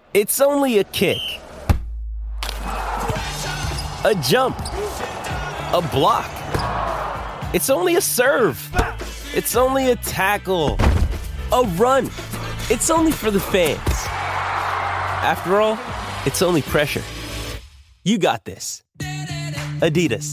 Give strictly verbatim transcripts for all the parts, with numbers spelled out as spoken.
It's only a kick, a jump, a block. It's only a serve. It's only a tackle, a run. It's only for the fans. After all, it's only pressure. You got this. Adidas.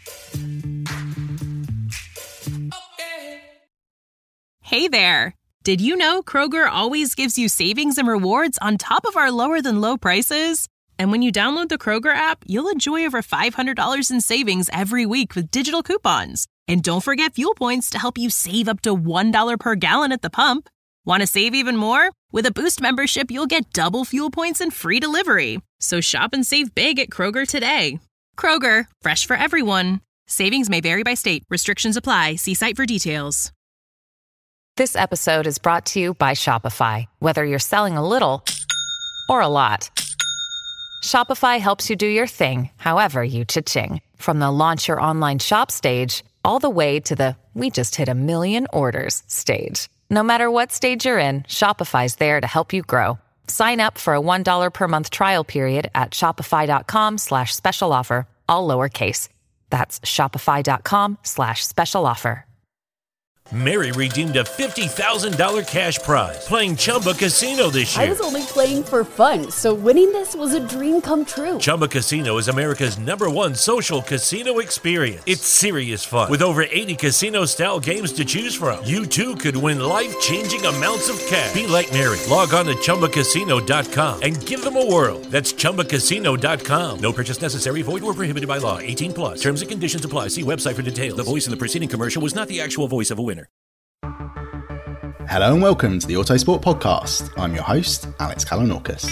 Hey there. Did you know Kroger always gives you savings and rewards on top of our lower than low prices? And when you download the Kroger app, you'll enjoy over five hundred dollars in savings every week with digital coupons. And don't forget fuel points to help you save up to one dollar per gallon at the pump. Want to save even more? With a Boost membership, you'll get double fuel points and free delivery. So shop and save big at Kroger today. Kroger, fresh for everyone. Savings may vary by state. Restrictions apply. See site for details. This episode is brought to you by Shopify. Whether you're selling a little or a lot, Shopify helps you do your thing, however you cha-ching. From the launch your online shop stage, all the way to the we just hit a million orders stage. No matter what stage you're in, Shopify's there to help you grow. Sign up for a one dollar per month trial period at shopify.com slash special offer, all lowercase. That's shopify.com slash special offer. Mary redeemed a fifty thousand dollars cash prize playing Chumba Casino this year. I was only playing for fun, so winning this was a dream come true. Chumba Casino is America's number one social casino experience. It's serious fun. With over eighty casino-style games to choose from, you too could win life-changing amounts of cash. Be like Mary. Log on to chumba casino dot com and give them a whirl. That's chumba casino dot com. No purchase necessary. Void or prohibited by law. eighteen plus. Terms and conditions apply. See website for details. The voice in the preceding commercial was not the actual voice of a winner. Hello and welcome to the Autosport Podcast. I'm your host, Alex Kalinauckas.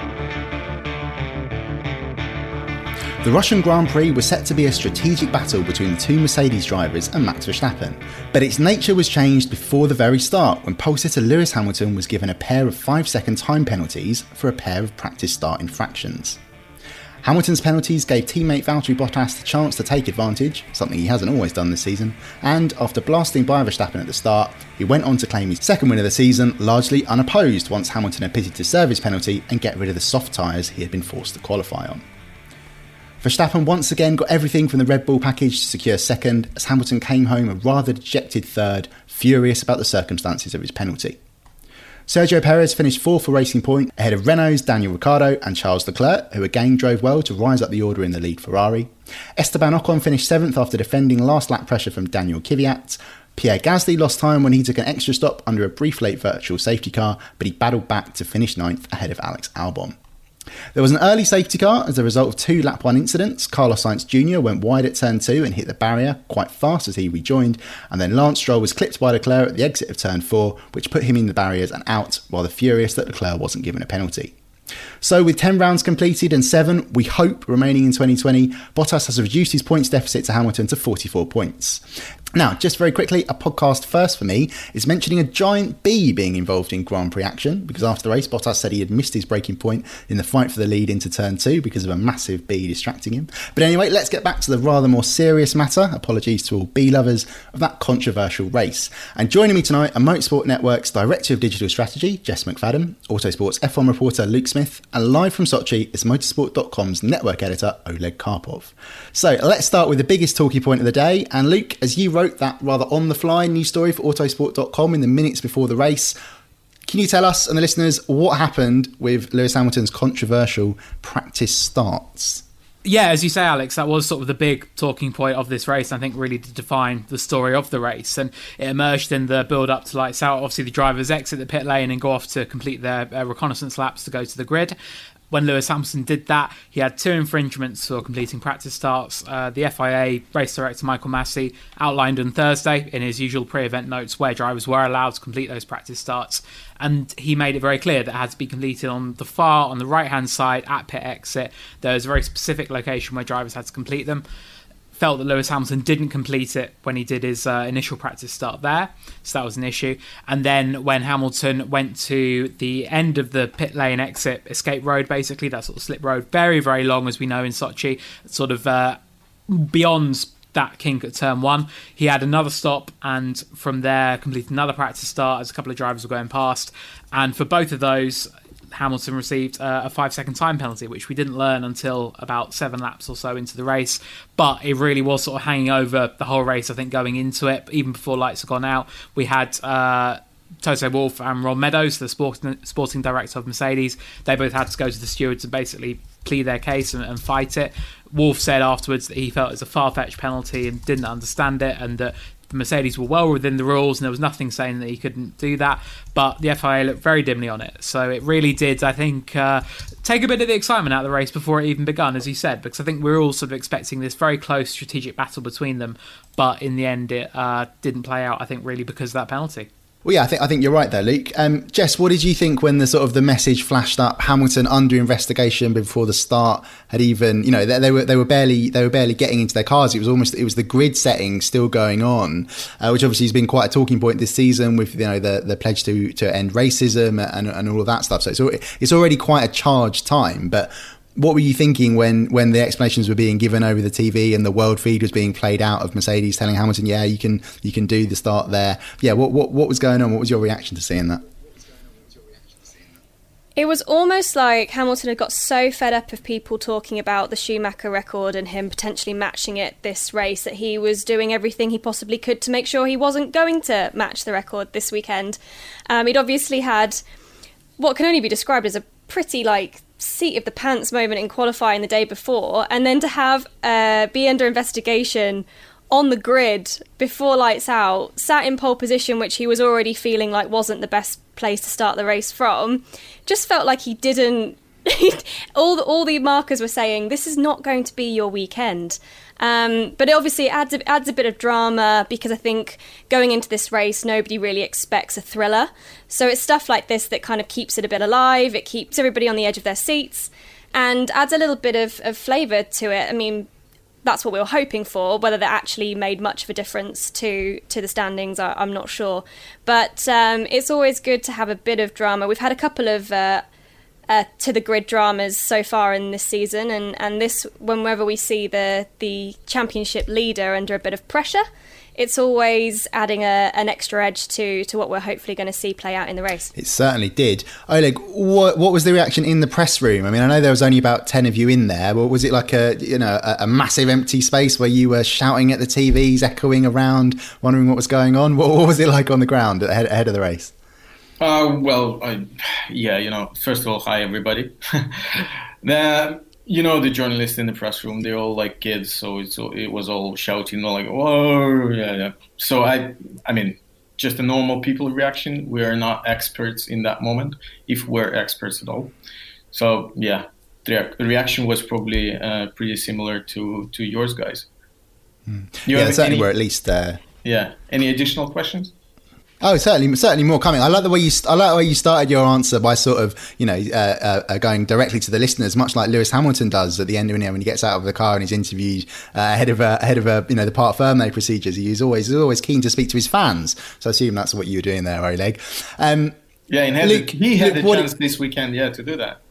The Russian Grand Prix was set to be a strategic battle between the two Mercedes drivers and Max Verstappen, but its nature was changed before the very start when pole sitter Lewis Hamilton was given a pair of five second time penalties for a pair of practice start infractions. Hamilton's penalties gave teammate Valtteri Bottas the chance to take advantage, something he hasn't always done this season, and after blasting by Verstappen at the start, he went on to claim his second win of the season largely unopposed once Hamilton had pitted to serve his penalty and get rid of the soft tyres he had been forced to qualify on. Verstappen once again got everything from the Red Bull package to secure second, as Hamilton came home a rather dejected third, furious about the circumstances of his penalty. Sergio Perez finished fourth for Racing Point, ahead of Renault's Daniel Ricciardo and Charles Leclerc, who again drove well to rise up the order in the lead Ferrari. Esteban Ocon finished seventh after defending last lap pressure from Daniel Kvyat. Pierre Gasly lost time when he took an extra stop under a brief late virtual safety car, but he battled back to finish ninth ahead of Alex Albon. There was an early safety car as a result of two lap one incidents. Carlos Sainz Junior went wide at turn two and hit the barrier quite fast as he rejoined, and then Lance Stroll was clipped by Leclerc at the exit of turn four, which put him in the barriers and out, while the furious that Leclerc wasn't given a penalty. So with ten rounds completed and seven, we hope, remaining in twenty twenty, Bottas has reduced his points deficit to Hamilton to forty-four points. Now, just very quickly, a podcast first for me is mentioning a giant bee being involved in Grand Prix action, because after the race, Bottas said he had missed his braking point in the fight for the lead into turn two because of a massive bee distracting him. But anyway, let's get back to the rather more serious matter. Apologies to all bee lovers of that controversial race. And joining me tonight are Motorsport Network's Director of Digital Strategy, Jess McFadden, Autosport's F one reporter, Luke Smith, and live from Sochi is motorsport dot com's network editor, Oleg Karpov. So let's start with the biggest talking point of the day. And Luke, as you wrote that rather on-the-fly news story for autosport dot com in the minutes before the race, can you tell us and the listeners what happened with Lewis Hamilton's controversial practice starts? Yeah, as you say, Alex, that was sort of the big talking point of this race, I think really to define the story of the race. And it emerged in the build-up to lights out. Obviously, the drivers exit the pit lane and go off to complete their uh, reconnaissance laps to go to the grid. When Lewis Hamilton did that, he had two infringements for completing practice starts. Uh, the F I A race director Michael Massey outlined on Thursday in his usual pre-event notes where drivers were allowed to complete those practice starts. And he made it very clear that it had to be completed on the far, on the right-hand side at pit exit. There was a very specific location where drivers had to complete them. Felt that Lewis Hamilton didn't complete it when he did his uh, initial practice start there, so that was an issue. And then when Hamilton went to the end of the pit lane exit, escape road basically, that sort of slip road, very, very long as we know in Sochi, sort of uh, beyond that kink at turn one, he had another stop and from there completed another practice start as a couple of drivers were going past. And for both of those, Hamilton received uh, a five-second time penalty, which we didn't learn until about seven laps or so into the race. But it really was sort of hanging over the whole race, I think, going into it. Even before lights had gone out, we had uh, Toto Wolff and Ron Meadows, the sporting, sporting director of Mercedes. They both had to go to the stewards and basically plead their case and, and fight it. Wolff said afterwards that he felt it was a far-fetched penalty and didn't understand it, and that Mercedes were well within the rules and there was nothing saying that he couldn't do that, but the F I A looked very dimly on it. So it really did, I think, uh, take a bit of the excitement out of the race before it even begun, as you said, because I think we were all sort of expecting this very close strategic battle between them, but in the end it uh, didn't play out, I think, really because of that penalty. Well, yeah, I think I think you're right there, Luke. Um, Jess, what did you think when the sort of the message flashed up? Hamilton under investigation before the start had even, you know, they, they were they were barely they were barely getting into their cars. It was almost it was the grid setting still going on, uh, which obviously has been quite a talking point this season with, you know, the, the pledge to to end racism and and all of that stuff. So it's it's already quite a charged time, but. What were you thinking when, when the explanations were being given over the T V and the world feed was being played out of Mercedes telling Hamilton, yeah, you can you can do the start there? Yeah, what what what was going on? What was your reaction to seeing that? It was almost like Hamilton had got so fed up of people talking about the Schumacher record and him potentially matching it this race that he was doing everything he possibly could to make sure he wasn't going to match the record this weekend. Um, he'd obviously had what can only be described as a pretty, like, seat of the pants moment in qualifying the day before, and then to have uh, be under investigation on the grid before lights out, sat in pole position, which he was already feeling like wasn't the best place to start the race from, just felt like he didn't all the, all the markers were saying this is not going to be your weekend. Um, but it obviously adds a, adds a bit of drama because I think going into this race, nobody really expects a thriller. So it's stuff like this that kind of keeps it a bit alive. It keeps everybody on the edge of their seats and adds a little bit of, of flavour to it. I mean, that's what we were hoping for. Whether that actually made much of a difference to, to the standings, I, I'm not sure. But um, it's always good to have a bit of drama. We've had a couple of uh, uh, to the grid dramas so far in this season, and, and this, whenever we see the the championship leader under a bit of pressure, it's always adding a, an extra edge to, to what we're hopefully going to see play out in the race. It certainly did. Oleg, what, what was the reaction in the press room? I mean, I know there was only about ten of you in there, but was it like a you know a, a massive empty space where you were shouting at the T Vs, echoing around, wondering what was going on? What, what was it like on the ground ahead, ahead of the race? Uh, well, I, yeah, you know, first of all, hi everybody. the, you know, the journalists in the press room, they're all like kids, so it's, it was all shouting, like, whoa, yeah, yeah. So I, I mean, just a normal people reaction. We are not experts in that moment, if we're experts at all. So yeah, the reaction was probably uh, pretty similar to, to yours guys. Mm. Yeah, certainly any, were at least there. Uh... Yeah. Any additional questions? Oh, certainly, certainly more coming. I like the way you, I like the way you started your answer by sort of, you know, uh, uh, going directly to the listeners, much like Lewis Hamilton does at the end of, you know, when he gets out of the car and he's interviewed uh, ahead of a, ahead of a, you know, the Parc Fermé procedures. He's always, he's always keen to speak to his fans. So I assume that's what you were doing there, Oleg. Um, yeah, and Luke, he had Luke, the chance this weekend, yeah, to do that.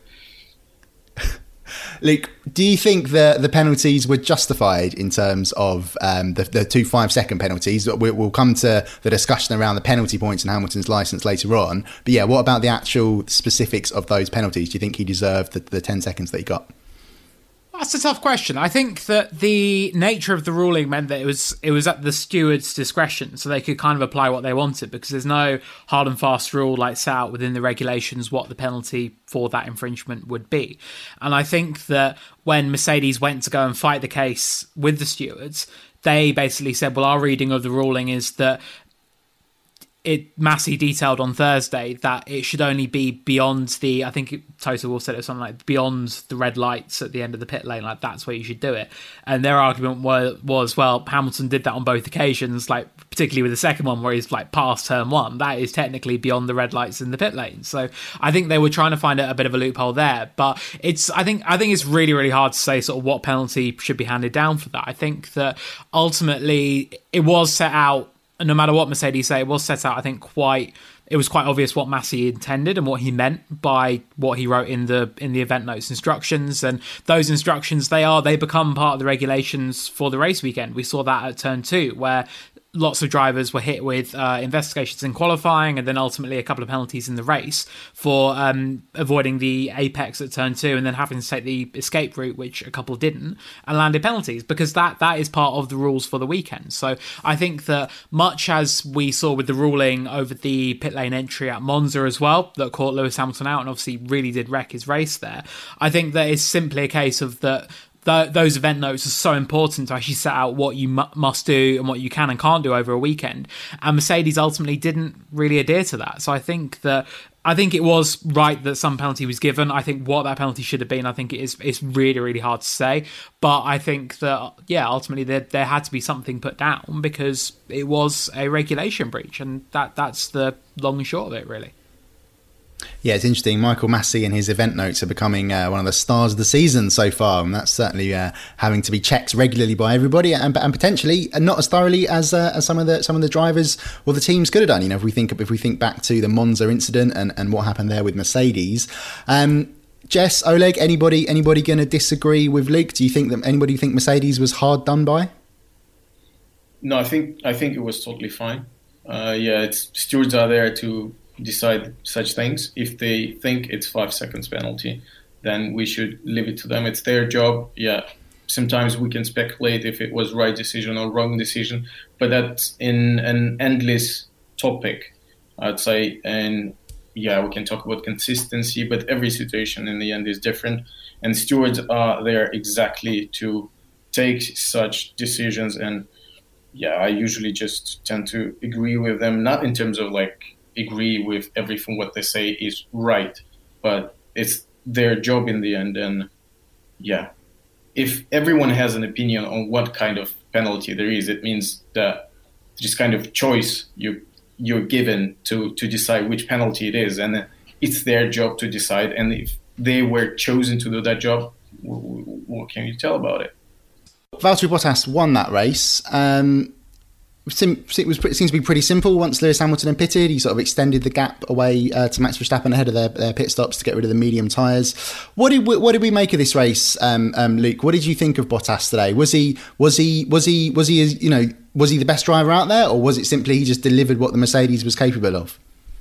Luke, do you think the the penalties were justified in terms of um, the, the two five-second penalties? We, we'll come to the discussion around the penalty points and Hamilton's licence later on. But yeah, what about the actual specifics of those penalties? Do you think he deserved the, the ten seconds that he got? That's a tough question. I think that the nature of the ruling meant that it was it was at the steward's discretion, so they could kind of apply what they wanted, because there's no hard and fast rule like set out within the regulations what the penalty for that infringement would be. And I think that when Mercedes went to go and fight the case with the stewards, they basically said, well, our reading of the ruling is that it Massey detailed on Thursday that it should only be beyond the, I think it, Toto Wolff said it was something like beyond the red lights at the end of the pit lane, like that's where you should do it. And their argument was, was well, Hamilton did that on both occasions, like particularly with the second one where he's like past turn one, that is technically beyond the red lights in the pit lane. So I think they were trying to find a, a bit of a loophole there, but it's I think I think it's really really hard to say sort of what penalty should be handed down for that. I think that ultimately it was set out. And no matter what Mercedes say, it was set out, I think, quite... It was quite obvious what Massey intended and what he meant by what he wrote in the in the event notes instructions. And those instructions, they are they become part of the regulations for the race weekend. We saw that at turn two, where lots of drivers were hit with uh, investigations in qualifying and then ultimately a couple of penalties in the race for um, avoiding the apex at turn two and then having to take the escape route, which a couple didn't, and landed penalties, because that that is part of the rules for the weekend. So I think that much as we saw with the ruling over the pit lane entry at Monza as well, that caught Lewis Hamilton out and obviously really did wreck his race there, I think that it's simply a case of that Th- those event notes are so important to actually set out what you mu- must do and what you can and can't do over a weekend. And Mercedes ultimately didn't really adhere to that. So I think that I think it was right that some penalty was given. I think what that penalty should have been, I think it is it's really, really hard to say. But I think that, yeah, ultimately there, there had to be something put down because it was a regulation breach. And that that's the long and short of it, really. Yeah, it's interesting. Michael Massey and his event notes are becoming uh, one of the stars of the season so far, and that's certainly uh, having to be checked regularly by everybody, and, and potentially not as thoroughly as uh, as some of the some of the drivers or the teams could have done. You know, if we think if we think back to the Monza incident and, and what happened there with Mercedes. Um, Jess, Oleg, anybody anybody going to disagree with Luke? Do you think that anybody think Mercedes was hard done by? No, I think I think it was totally fine. Uh, yeah, it's stewards are there to decide such things. If they think it's five seconds penalty, then we should leave it to them. It's their job. Yeah, sometimes we can speculate if it was right decision or wrong decision, but that's in an endless topic, I'd say. And yeah, we can talk about consistency, but every situation in the end is different, and stewards are there exactly to take such decisions. And yeah, I usually just tend to agree with them, not in terms of like agree with everything what they say is right, but it's their job in the end. And yeah, if everyone has an opinion on what kind of penalty there is, it means that just kind of choice you you're given to to decide which penalty it is, and it's their job to decide. And if they were chosen to do that job, what can you tell about it? Valtteri Bottas won that race. Um It was pretty, seems to be pretty simple. Once Lewis Hamilton had pitted, he sort of extended the gap away uh, to Max Verstappen ahead of their, their pit stops to get rid of the medium tyres. What did we, what did we make of this race, um, um, Luke? What did you think of Bottas today? Was he was he was he was he you know was he the best driver out there, or was it simply he just delivered what the Mercedes was capable of?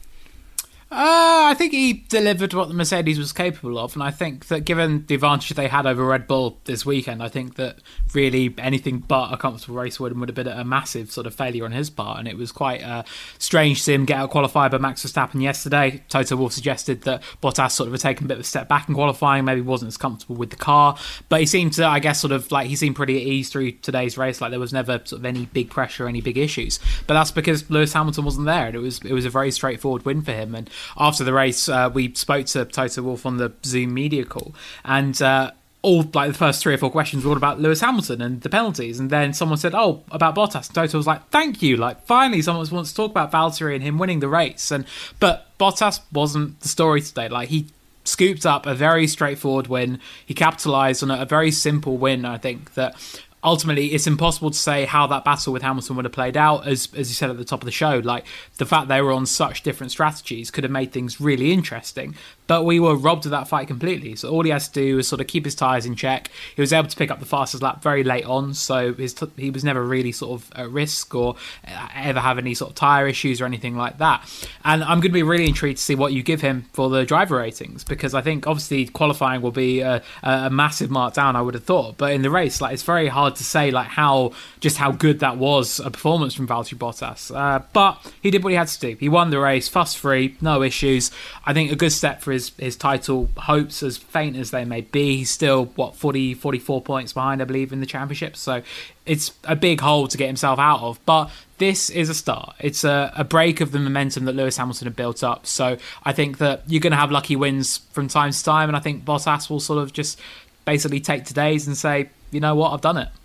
Uh, I think he delivered what the Mercedes was capable of, and I think that given the advantage they had over Red Bull this weekend, I think that really anything but a comfortable race would, would have been a massive sort of failure on his part, and it was quite uh, strange to see him get out qualified by Max Verstappen yesterday. Toto Wolff suggested that Bottas sort of had taken a bit of a step back in qualifying, maybe wasn't as comfortable with the car, but he seemed to, I guess, sort of like he seemed pretty at ease through today's race, like there was never sort of any big pressure, any big issues, but that's because Lewis Hamilton wasn't there, and it was it was a very straightforward win for him. And after the race, uh, we spoke to Toto Wolff on the Zoom media call, and uh, all like the first three or four questions were all about Lewis Hamilton and the penalties, and then someone said, "Oh, about Bottas." And Toto was like, "Thank you!" Like finally, someone wants to talk about Valtteri and him winning the race. And but Bottas wasn't the story today. Like he scooped up a very straightforward win. He capitalised on a, a very simple win. I think that. Ultimately, it's impossible to say how that battle with Hamilton would have played out, as as you said at the top of the show. Like, the fact they were on such different strategies could have made things really interesting. But we were robbed of that fight completely. So all he has to do is sort of keep his tyres in check. He was able to pick up the fastest lap very late on, so his t- he was never really sort of at risk or ever have any sort of tyre issues or anything like that. And I'm going to be really intrigued to see what you give him for the driver ratings, because I think obviously qualifying will be a, a massive markdown, I would have thought. But in the race, like it's very hard to say like how just how good that was a performance from Valtteri Bottas. Uh, but he did what he had to do. He won the race, fuss-free, no issues. I think a good step for his his title hopes, as faint as they may be. He's still, what, forty, forty-four points behind, I believe, in the championship. So it's a big hole to get himself out of. But this is a start. It's a, a break of the momentum that Lewis Hamilton had built up. So I think that you're going to have lucky wins from time to time. And I think Bottas will sort of just basically take today's and say, you know what, I've done it.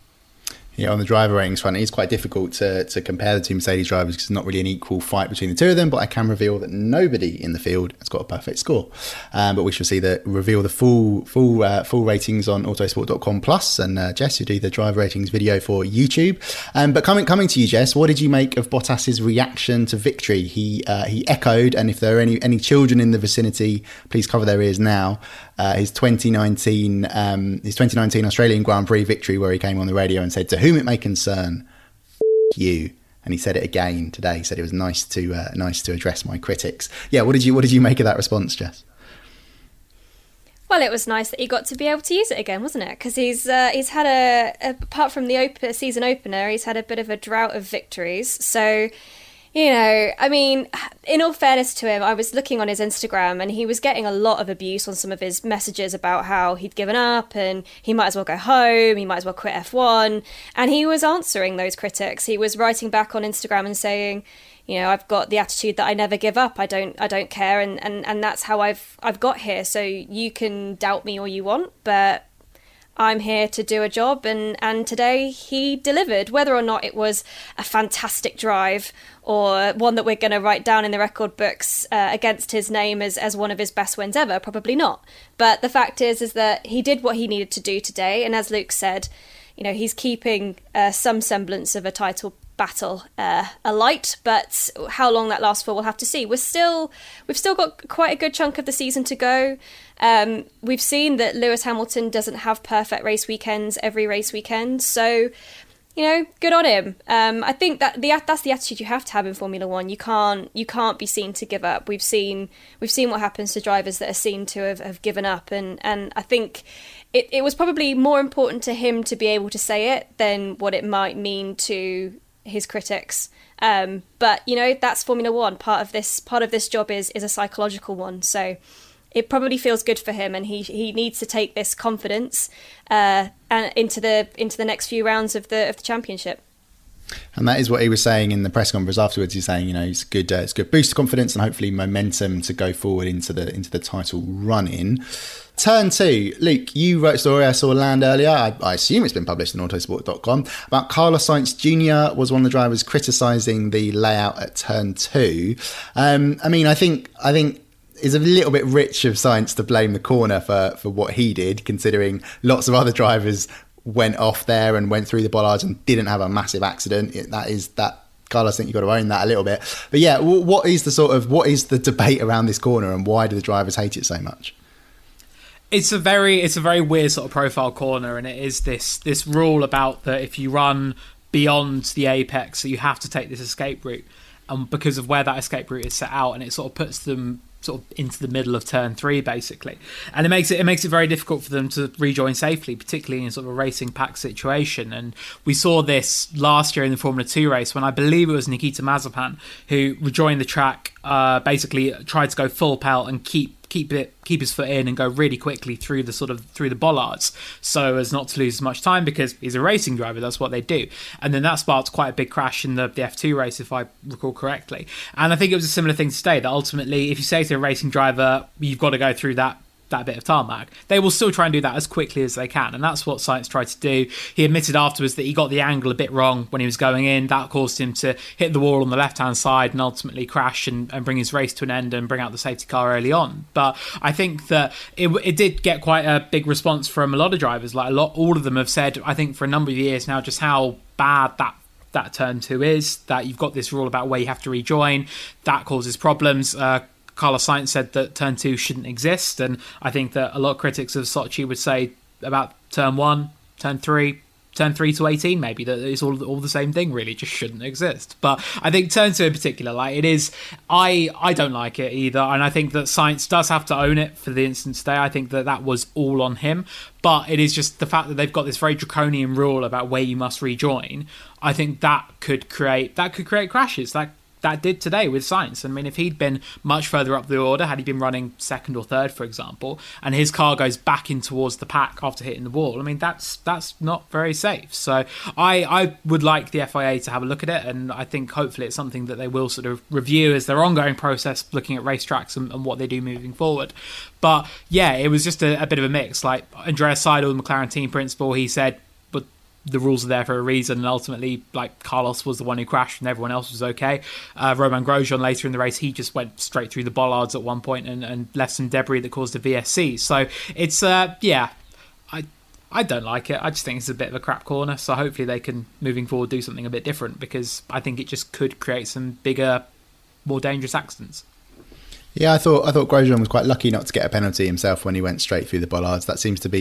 Yeah, on the driver ratings front, it's quite difficult to, to compare the two Mercedes drivers because it's not really an equal fight between the two of them, but I can reveal that nobody in the field has got a perfect score. Um, but we shall see the reveal the full full uh, full ratings on autosport dot com plus, and uh, Jess, you do the driver ratings video for YouTube. Um, but coming coming to you, Jess, what did you make of Bottas's reaction to victory? He uh, he echoed, and if there are any, any children in the vicinity, please cover their ears now. Uh, his twenty nineteen um, his twenty nineteen Australian Grand Prix victory, where he came on the radio and said, "To whom it may concern, f- you. And he said it again today. He said it was nice to uh, nice to address my critics. Yeah, what did you what did you make of that response, Jess? Well, it was nice that he got to be able to use it again, wasn't it? Because he's uh, he's had a, a apart from the op- season opener, he's had a bit of a drought of victories. So, you know, I mean, in all fairness to him, I was looking on his Instagram and he was getting a lot of abuse on some of his messages about how he'd given up and he might as well go home, he might as well quit F one. And he was answering those critics. He was writing back on Instagram and saying, you know, I've got the attitude that I never give up. I don't I don't care. And, and, and that's how I've I've got here. So you can doubt me all you want, but I'm here to do a job, and, and today he delivered. Whether or not it was a fantastic drive or one that we're going to write down in the record books uh, against his name as, as one of his best wins ever, probably not. But the fact is, is that he did what he needed to do today, and as Luke said, you know, he's keeping uh, some semblance of a title battle uh, alight, but how long that lasts for, we'll have to see. We're still, we've still got quite a good chunk of the season to go. Um, we've seen that Lewis Hamilton doesn't have perfect race weekends every race weekend, so you know, good on him. Um, I think that the that's the attitude you have to have in Formula One. You can't you can't be seen to give up. We've seen we've seen what happens to drivers that are seen to have, have given up, and and I think it, it was probably more important to him to be able to say it than what it might mean to his critics. Um, but you know, that's Formula One. Part of this part of this job is is a psychological one. So it probably feels good for him, and he he needs to take this confidence uh, and into the into the next few rounds of the of the championship. And that is what he was saying in the press conference afterwards. He's saying, you know, it's good, uh, it's good boost of confidence and hopefully momentum to go forward into the into the title run-in. Turn two, Luke, you wrote a story I saw land earlier, I, I assume it's been published on autosport dot com, about Carlos Sainz Junior was one of the drivers criticising the layout at turn two. Um, I mean, I think I think it's a little bit rich of Sainz to blame the corner for, for what he did, considering lots of other drivers went off there and went through the bollards and didn't have a massive accident. It, that is that. Carlos, I think you've got to own that a little bit. But yeah, what is the sort of what is the debate around this corner, and why do the drivers hate it so much? It's a very it's a very weird sort of profile corner, and it is this this rule about that if you run beyond the apex, so you have to take this escape route, and um, because of where that escape route is set out, and it sort of puts them sort of into the middle of turn three, basically, and it makes it it makes it very difficult for them to rejoin safely, particularly in sort of a racing pack situation. And we saw this last year in the Formula Two race when I believe it was Nikita Mazepin who rejoined the track, uh, basically tried to go full pelt and keep keep it keep his foot in and go really quickly through the sort of through the bollards so as not to lose as much time, because he's a racing driver, that's what they do. And then that sparked quite a big crash in the, the F two race, if I recall correctly. And I think it was a similar thing today, that ultimately if you say to a racing driver you've got to go through that that bit of tarmac, they will still try and do that as quickly as they can, and that's what Sainz tried to do. He admitted afterwards that he got the angle a bit wrong when he was going in. That caused him to hit the wall on the left hand side and ultimately crash and, and bring his race to an end and bring out the safety car early on. But I think that it, it did get quite a big response from a lot of drivers. Like a lot, all of them have said, I think for a number of years now, just how bad that that turn two is, that you've got this rule about where you have to rejoin, that causes problems. uh Carlos Sainz said that turn two shouldn't exist, and I think that a lot of critics of Sochi would say about turn one, turn three, turn three to eighteen maybe, that it's all all the same thing really, just shouldn't exist. But I think turn two in particular, like it is, I I don't like it either, and I think that Sainz does have to own it for the instance today. I think that that was all on him, but it is just the fact that they've got this very draconian rule about where you must rejoin. I think that could create that could create crashes. That That did today with Sainz. I mean, if he'd been much further up the order, had he been running second or third, for example, and his car goes back in towards the pack after hitting the wall, I mean, that's that's not very safe. So I, I would like the F I A to have a look at it, and I think hopefully it's something that they will sort of review as their ongoing process, looking at racetracks and, and what they do moving forward. But yeah, it was just a, a bit of a mix. Like Andreas Seidel, the McLaren team principal, he said, but the rules are there for a reason, and ultimately, like, Carlos was the one who crashed and everyone else was okay. Uh, Romain Grosjean later in the race, he just went straight through the bollards at one point and, and left some debris that caused a V S C. So it's, uh, yeah, I I don't like it. I just think it's a bit of a crap corner. So hopefully they can, moving forward, do something a bit different, because I think it just could create some bigger, more dangerous accidents. Yeah, I thought I thought Grosjean was quite lucky not to get a penalty himself when he went straight through the bollards. That seems to be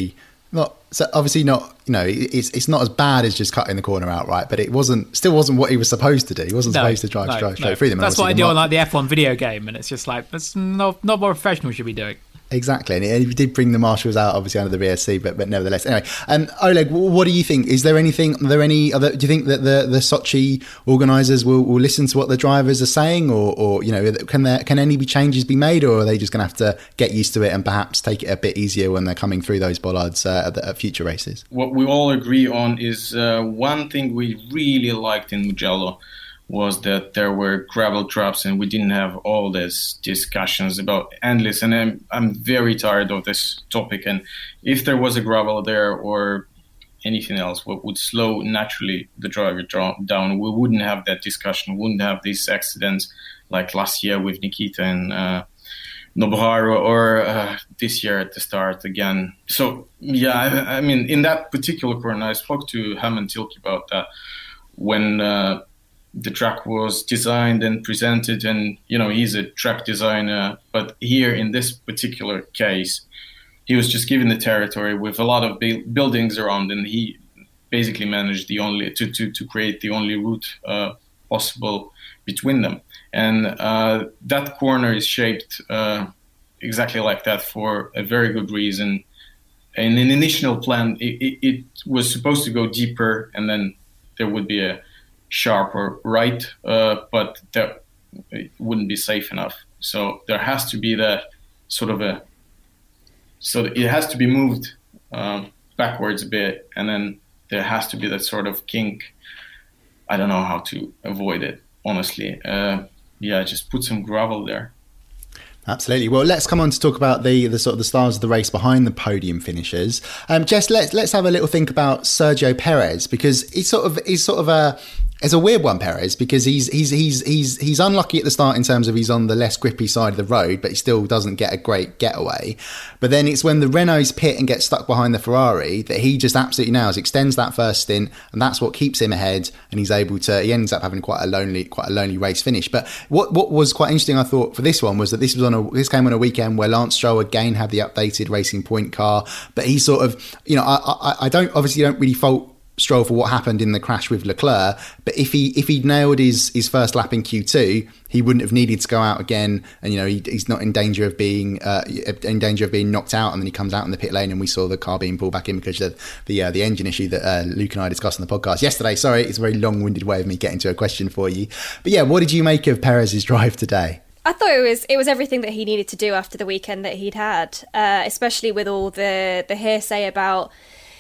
Not so obviously not. You know, it's it's not as bad as just cutting the corner outright, but it wasn't still wasn't what he was supposed to do. He wasn't no, supposed to drive, no, drive straight no. through them. That's what I do the on like the F one video game, and it's just like that's not not what a professional should be doing. Exactly, and he did bring the marshals out, obviously under the V S C, but but nevertheless. Anyway, um, Oleg, what do you think? Is there anything? Are there any other? Do you think that the the Sochi organisers will, will listen to what the drivers are saying, or or you know, can there can any changes be made, or are they just going to have to get used to it and perhaps take it a bit easier when they're coming through those bollards uh, at, the, at future races? What we all agree on is uh, one thing we really liked in Mugello was that there were gravel drops and we didn't have all these discussions about endless. And I'm, I'm very tired of this topic. And if there was a gravel there or anything else, what would slow naturally the driver down, we wouldn't have that discussion, we wouldn't have these accidents like last year with Nikita and uh, Nobuharu or uh, this year at the start again. So, yeah, I, I mean, in that particular corner, I spoke to Hammond Tilke about that when uh, the track was designed and presented, and you know he's a track designer, but here in this particular case he was just given the territory with a lot of bu- buildings around, and he basically managed the only to to, to create the only route uh, possible between them, and uh, that corner is shaped uh, exactly like that for a very good reason. In an initial plan it, it, it was supposed to go deeper and then there would be a sharper right, uh, but that it wouldn't be safe enough. So there has to be that sort of a, so it has to be moved um, backwards a bit, and then there has to be that sort of kink. I don't know how to avoid it, honestly. Uh, yeah, just put some gravel there. Absolutely. Well, let's come on to talk about the the sort of the stars of the race behind the podium finishers. Um, Jess, let's let's have a little think about Sergio Perez, because he's sort of he's sort of a it's a weird one, Perez, because he's he's he's he's he's unlucky at the start in terms of he's on the less grippy side of the road, but he still doesn't get a great getaway. But then it's when the Renaults pit and get stuck behind the Ferrari that he just absolutely nails, extends that first stint, and that's what keeps him ahead. And he's able to. He ends up having quite a lonely, quite a lonely race finish. But what what was quite interesting, I thought, for this one was that this was on a this came on a weekend where Lance Stroll again had the updated Racing Point car, but he sort of, you know, I I, I don't obviously don't really fault Stroll for what happened in the crash with Leclerc, but if he if he'd nailed his his first lap in Q two, he wouldn't have needed to go out again, and you know he, he's not in danger of being uh, in danger of being knocked out. And then he comes out in the pit lane, and we saw the car being pulled back in because of the uh, the engine issue that uh, Luke and I discussed on the podcast yesterday. Sorry, it's a very long-winded way of me getting to a question for you, but yeah, what did you make of Perez's drive today? I thought it was it was everything that he needed to do after the weekend that he'd had, uh, especially with all the the hearsay about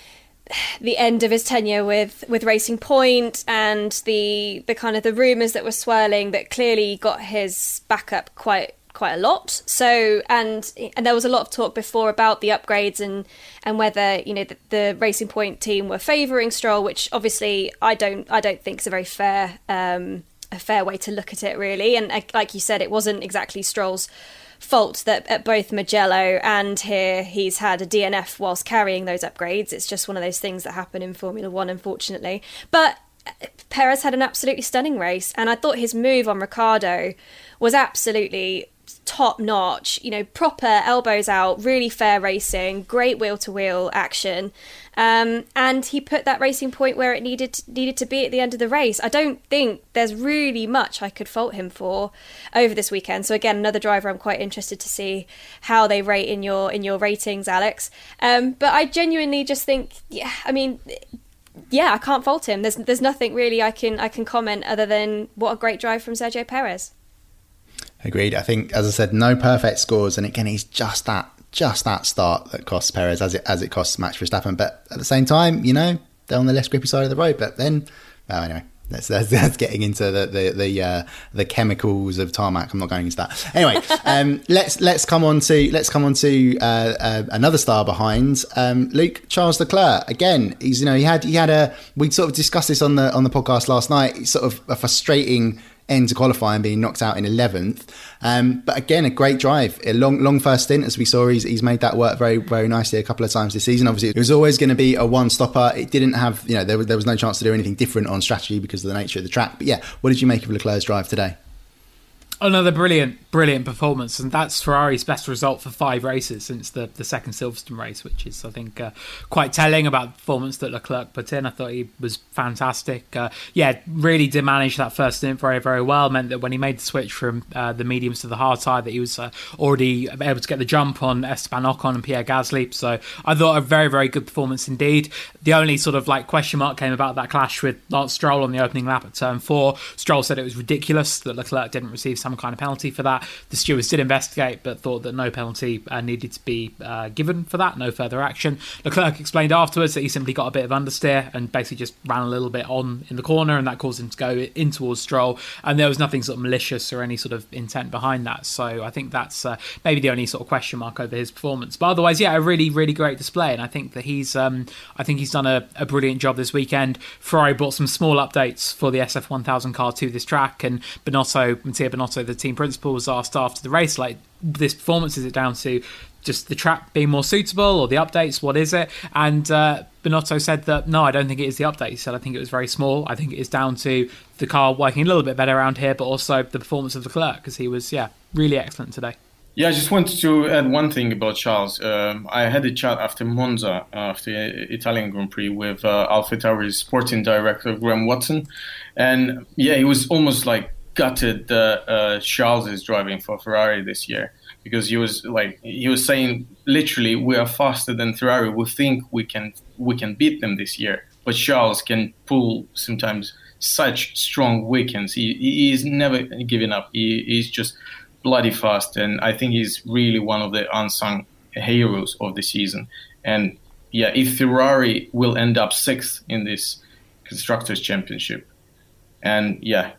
the end of his tenure with, with Racing Point and the the kind of the rumours that were swirling that clearly got his back up quite quite a lot. So and and there was a lot of talk before about the upgrades and and whether you know the, the Racing Point team were favouring Stroll, which obviously I don't I don't think is a very fair um, a fair way to look at it, really. And like you said, it wasn't exactly Stroll's fault that at both Mugello and here he's had a D N F whilst carrying those upgrades. It's just one of those things that happen in Formula One, unfortunately. But Perez had an absolutely stunning race, and I thought his move on Ricciardo was absolutely top notch. You know, proper elbows out, really fair racing, great wheel to wheel action. Um, and he put that Racing Point where it needed needed to be at the end of the race. I don't think there's really much I could fault him for over this weekend. So again, another driver I'm quite interested to see how they rate in your in your ratings, Alex. Um, but I genuinely just think, yeah, I mean, yeah, I can't fault him. There's there's nothing really I can I can comment other than what a great drive from Sergio Perez. Agreed. I think, as I said, no perfect scores, and again, he's just that. Just that start that costs Perez as it as it costs Max Verstappen. But at the same time, you know, they're on the less grippy side of the road. But then, well, anyway, that's that's, that's getting into the the the, uh, the chemicals of tarmac. I'm not going into that. Anyway, um, let's let's come on to let's come on to uh, uh, another star behind um, Luke Charles Leclerc. Again, he's you know he had he had a we sort of discussed this on the on the podcast last night. It's sort of a frustrating end to qualifying, being knocked out in eleventh. Um, but again, a great drive, a long, long first stint, as we saw. He's, he's made that work very, very nicely a couple of times this season. Obviously, it was always going to be a one-stopper. It didn't have, you know, there was, there was no chance to do anything different on strategy because of the nature of the track. But yeah, what did you make of Leclerc's drive today? Another brilliant, brilliant performance, and that's Ferrari's best result for five races since the, the second Silverstone race, which is, I think, uh, quite telling about the performance that Leclerc put in. I thought he was fantastic. Uh, yeah, really did manage that first stint very, very well. Meant that when he made the switch from uh, the mediums to the hard tyre, that he was uh, already able to get the jump on Esteban Ocon and Pierre Gasly. So I thought a very, very good performance indeed. The only sort of like question mark came about that clash with Lance Stroll on the opening lap at turn four. Stroll said it was ridiculous that Leclerc didn't receive some kind of penalty for that. The stewards did investigate, but thought that no penalty uh, needed to be uh, given for that, no further action. Leclerc explained afterwards that he simply got a bit of understeer and basically just ran a little bit on in the corner, and that caused him to go in towards Stroll, and there was nothing sort of malicious or any sort of intent behind that. So I think that's uh, maybe the only sort of question mark over his performance. But otherwise, yeah, a really, really great display, and I think that he's um, I think he's done a, a brilliant job this weekend. Ferrari brought some small updates for the S F one thousand car to this track, and Binotto, Mattia Binotto, the team principal, was asked after the race, like, this performance, is it down to just the track being more suitable or the updates? What is it? And uh, Binotto said that, no, I don't think it is the update. He said, I think it was very small. I think it is down to the car working a little bit better around here, but also the performance of Leclerc, because he was, yeah, really excellent today. Yeah, I just wanted to add one thing about Charles. Um, I had a chat after Monza, uh, after the Italian Grand Prix, with uh, AlphaTauri's sporting director, Graham Watson. And yeah, he was almost like gutted that uh, Charles is driving for Ferrari this year, because he was like, he was saying literally, we are faster than Ferrari. We think we can we can beat them this year, but Charles can pull sometimes such strong weekends. He he's never giving up. He, he's just bloody fast, and I think he's really one of the unsung heroes of the season. And yeah, if Ferrari will end up sixth in this Constructors' Championship, and yeah,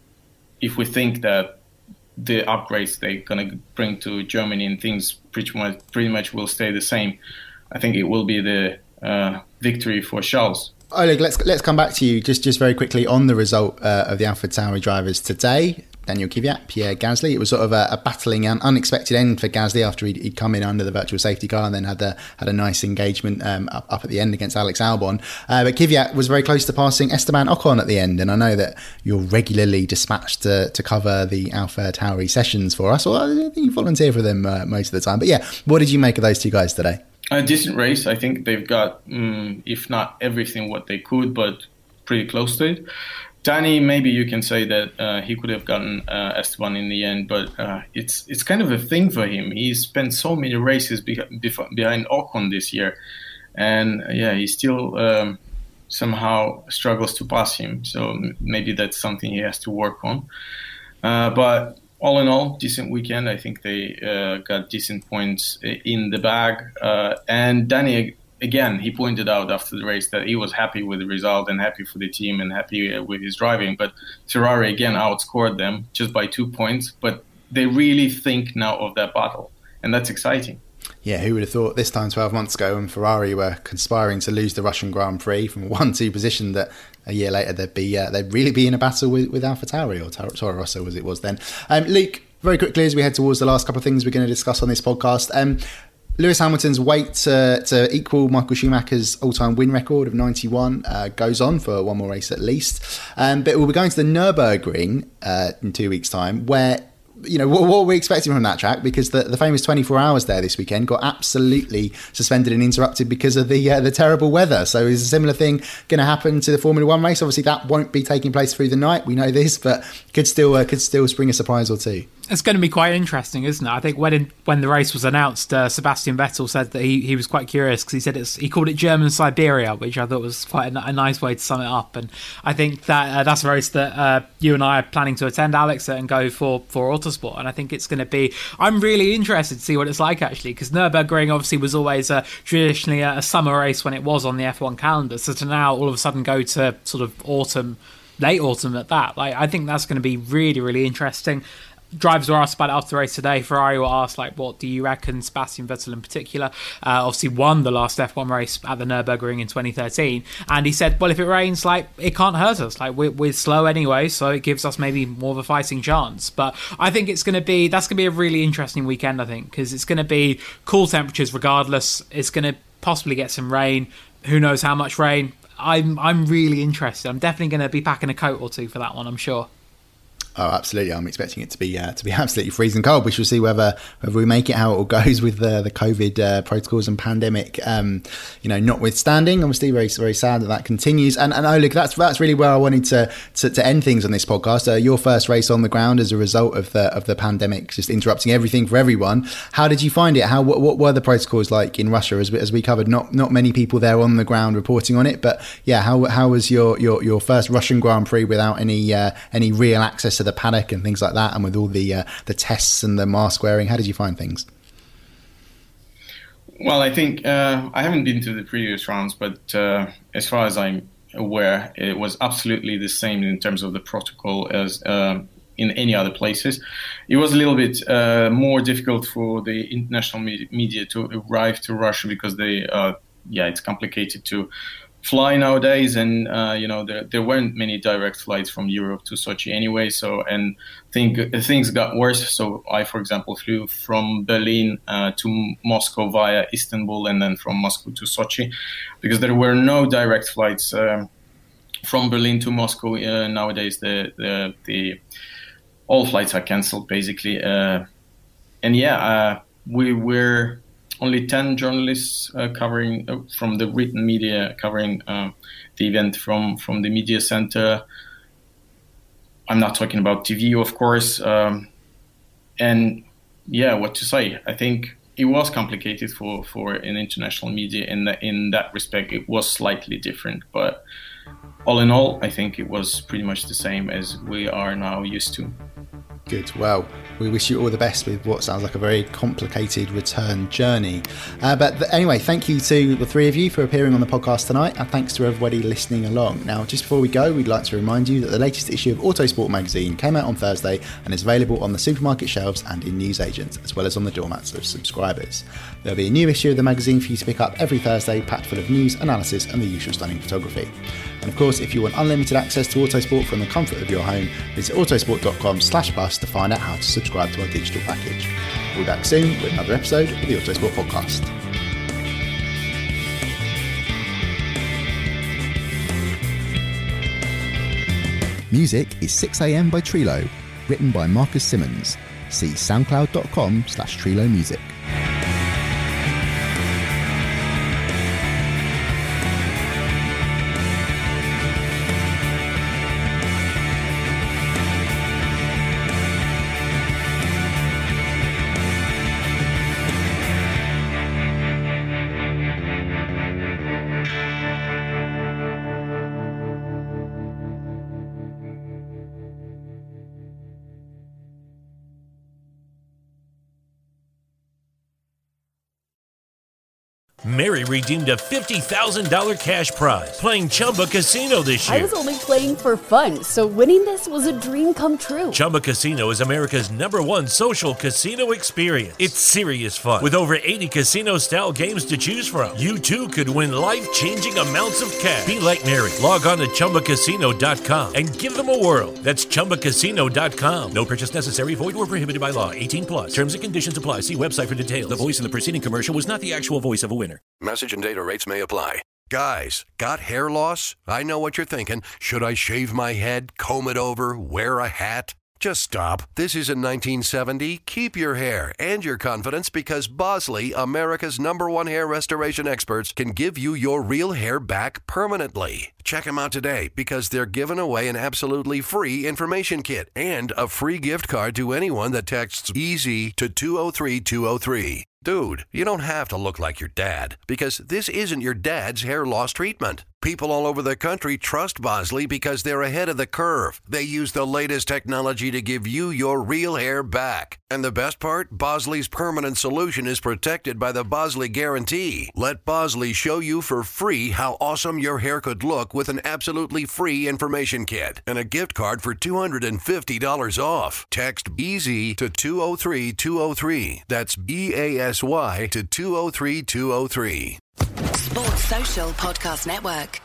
if we think that the upgrades they're going to bring to Germany and things pretty much pretty much will stay the same, I think it will be the uh, victory for Charles. Oleg, let's let's come back to you just just very quickly on the result uh, of the AlphaTauri drivers today. Daniel Kvyat, Pierre Gasly. It was sort of a, a battling and unexpected end for Gasly after he'd, he'd come in under the virtual safety car and then had a had a nice engagement um, up, up at the end against Alex Albon. Uh, but Kvyat was very close to passing Esteban Ocon at the end, and I know that you're regularly dispatched to, to cover the AlphaTauri sessions for us, or I think you volunteer for them uh, most of the time. But yeah, what did you make of those two guys today? A decent race. I think they've got, um, if not everything what they could, but pretty close to it. Danny, maybe you can say that uh, he could have gotten uh, Esteban in the end, but uh, it's it's kind of a thing for him. He's spent so many races be- bef- behind Ocon this year, and uh, yeah, he still um, somehow struggles to pass him. So maybe that's something he has to work on. Uh, but all in all, decent weekend. I think they uh, got decent points in the bag. Uh, and Danny, again, he pointed out after the race that he was happy with the result and happy for the team and happy with his driving. But Ferrari, again, outscored them just by two points. But they really think now of that battle, and that's exciting. Yeah, who would have thought this time twelve months ago when Ferrari were conspiring to lose the Russian Grand Prix from a one two position, that a year later they'd be uh, they'd really be in a battle with, with AlphaTauri, or Toro Rosso as it was then. Um, Luke, very quickly as we head towards the last couple of things we're going to discuss on this podcast, um, Lewis Hamilton's wait to, to equal Michael Schumacher's all-time win record of ninety-one uh, goes on for one more race at least. Um, but we'll be going to the Nürburgring uh, in two weeks' time, where, you know, what, what are we expecting from that track? Because the, the famous twenty-four hours there this weekend got absolutely suspended and interrupted because of the uh, the terrible weather. So is a similar thing going to happen to the Formula One race? Obviously, that won't be taking place through the night. We know this, but could still uh, could still spring a surprise or two. It's going to be quite interesting, isn't it? I think when when the race was announced, uh, Sebastian Vettel said that he, he was quite curious because he said it's, he called it German Siberia, which I thought was quite a, a nice way to sum it up. And I think that uh, that's a race that uh, you and I are planning to attend, Alex, and go for for Autosport. And I think it's going to be. I'm really interested to see what it's like actually, because Nürburgring obviously was always uh, traditionally a, a summer race when it was on the F one calendar. So to now all of a sudden go to sort of autumn, late autumn at that, like I think that's going to be really really interesting. Drivers were asked about it after the race today. Ferrari were asked, like, what do you reckon? Sebastian Vettel in particular uh, obviously won the last F one race at the Nürburgring in twenty thirteen, and he said, well, if it rains, like, it can't hurt us, like we're, we're slow anyway, so it gives us maybe more of a fighting chance. But I think it's going to be that's going to be a really interesting weekend, I think, because it's going to be cool temperatures regardless. It's going to possibly get some rain, who knows how much rain. I'm I'm really interested. I'm definitely going to be packing a coat or two for that one, I'm sure. Oh, absolutely. I'm expecting it to be uh, to be absolutely freezing cold. We shall see whether whether we make it, how it all goes with the the COVID uh, protocols and pandemic. Um, you know, notwithstanding, obviously, very very sad that that continues. And and Oleg, that's that's really where I wanted to to, to end things on this podcast. Uh, your first race on the ground as a result of the of the pandemic, just interrupting everything for everyone. How did you find it? How what, what were the protocols like in Russia? As we, as we covered, not not many people there on the ground reporting on it, but yeah, how how was your your, your first Russian Grand Prix without any uh, any real access to the paddock and things like that, and with all the uh, the tests and the mask wearing? How did you find things? Well, I think uh, I haven't been to the previous rounds, but uh, as far as I'm aware, it was absolutely the same in terms of the protocol as uh, in any other places. It was a little bit uh, more difficult for the international me- media to arrive to Russia because they, uh, yeah, it's complicated to fly nowadays, and uh, you know there, there weren't many direct flights from Europe to Sochi anyway. So and think things got worse. So I, for example, flew from Berlin uh, to Moscow via Istanbul, and then from Moscow to Sochi, because there were no direct flights um, from Berlin to Moscow. Uh, nowadays, the, the the all flights are cancelled basically, uh, and yeah, uh, we were. Only ten journalists uh, covering uh, from the written media covering uh, the event from, from the media center. I'm not talking about T V, of course. Um, and yeah, what to say? I think it was complicated for, for an international media in that, in that respect. It was slightly different, but all in all, I think it was pretty much the same as we are now used to. Good. Well, we wish you all the best with what sounds like a very complicated return journey. Uh, but th- anyway, thank you to the three of you for appearing on the podcast tonight, and thanks to everybody listening along. Now, just before we go, we'd like to remind you that the latest issue of Autosport magazine came out on Thursday and is available on the supermarket shelves and in newsagents, as well as on the doormats of subscribers. There'll be a new issue of the magazine for you to pick up every Thursday, packed full of news, analysis, and the usual stunning photography. And of course, if you want unlimited access to Autosport from the comfort of your home, visit autosport.com slash plus to find out how to subscribe to our digital package. We'll be back soon with another episode of the Autosport Podcast. Music is six a.m. by Trilo, written by Marcus Simmons. See soundcloud.com slash Trilo Music. Mary redeemed a fifty thousand dollars cash prize playing Chumba Casino this year. I was only playing for fun, so winning this was a dream come true. Chumba Casino is America's number one social casino experience. It's serious fun. With over eighty casino-style games to choose from, you too could win life-changing amounts of cash. Be like Mary. Log on to Chumba Casino dot com and give them a whirl. That's Chumba Casino dot com. No purchase necessary. Void or prohibited by law. eighteen plus. Terms and conditions apply. See website for details. The voice in the preceding commercial was not the actual voice of a winner. Message and data rates may apply. Guys, got hair loss? I know what you're thinking. Should I shave my head, comb it over, wear a hat? Just stop. This isn't nineteen seventy. Keep your hair and your confidence, because Bosley, America's number one hair restoration experts, can give you your real hair back permanently. Check them out today, because they're giving away an absolutely free information kit and a free gift card to anyone that texts EASY to two oh three two oh three. Dude, you don't have to look like your dad, because this isn't your dad's hair loss treatment. People all over the country trust Bosley because they're ahead of the curve. They use the latest technology to give you your real hair back. And the best part? Bosley's permanent solution is protected by the Bosley Guarantee. Let Bosley show you for free how awesome your hair could look with an absolutely free information kit and a gift card for two hundred fifty dollars off. Text EASY to two oh three two oh three. That's B A S Y to two oh three two oh three. Sports Social Podcast Network.